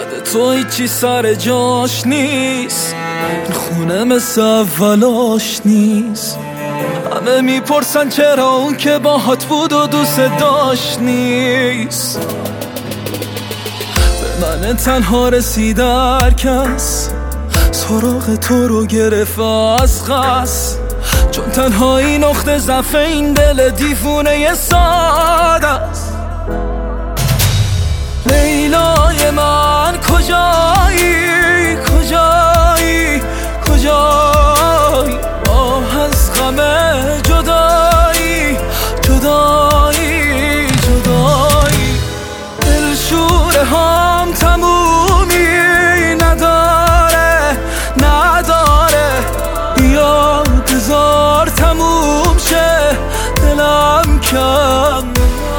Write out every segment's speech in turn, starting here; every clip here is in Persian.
یاد تو هیچی سر جاش نیست، این خونه مثل اولاش نیست. همه میپرسن چرا اون که باهات بود و دوست داشت نیست. به من تنها رسید هر کس، سراغ تو رو گرفت از قصد، چون تنهایی نقطه ضعف این دل دیوونه ساده است. لیلای من کجایی کجایی کجایی، آه از غم جدایی جدایی جدایی. دلشوره هم تمومی نداره نداره، بیا بذار تموم شه دلم کم.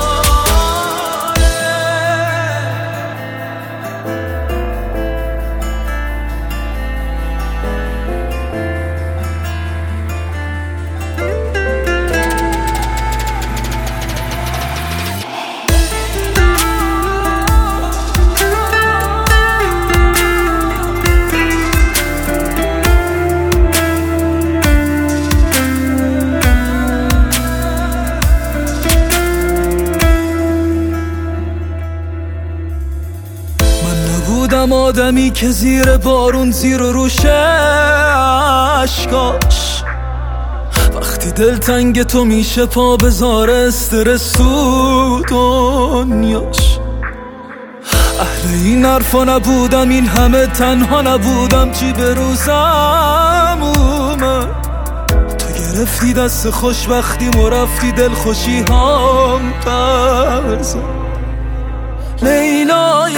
بودم آدمی که زیر بارون زیر و روشه عشقاش، وقتی دلتنگ تو میشه پا بذار استرس تو دنیاش. اهل این حرفا نبودم، این همه تنها نبودم، چی به روزم اومد. تو گرفتی دست خوشبختیم و رفتی دل خوشی هم پرزد. لیلا